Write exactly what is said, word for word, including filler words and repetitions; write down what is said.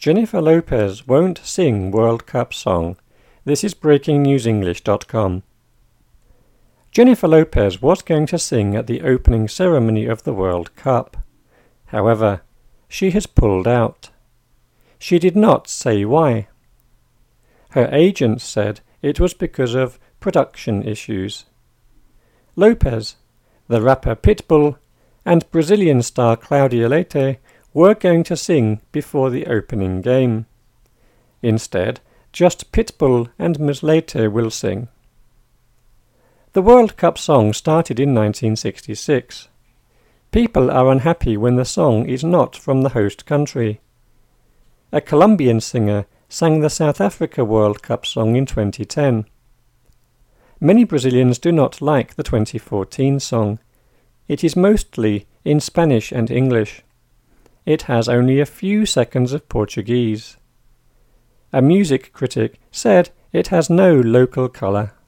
Jennifer Lopez won't sing World Cup song. This is breaking news english dot com. Jennifer Lopez was going to sing at the opening ceremony of the World Cup. However, she has pulled out. She did not say why. Her agent said it was because of production issues. Lopez, the rapper Pitbull, and Brazilian star Cláudia Leite were going to sing before the opening game. Instead, just Pitbull and Miss Leite will sing. The World Cup song started in nineteen sixty-six. People are unhappy when the song is not from the host country. A Colombian singer sang the South Africa World Cup song in twenty ten. Many Brazilians do not like the twenty fourteen song. It is mostly in Spanish and English. It has only a few seconds of Portuguese. A music critic said it has no local colour.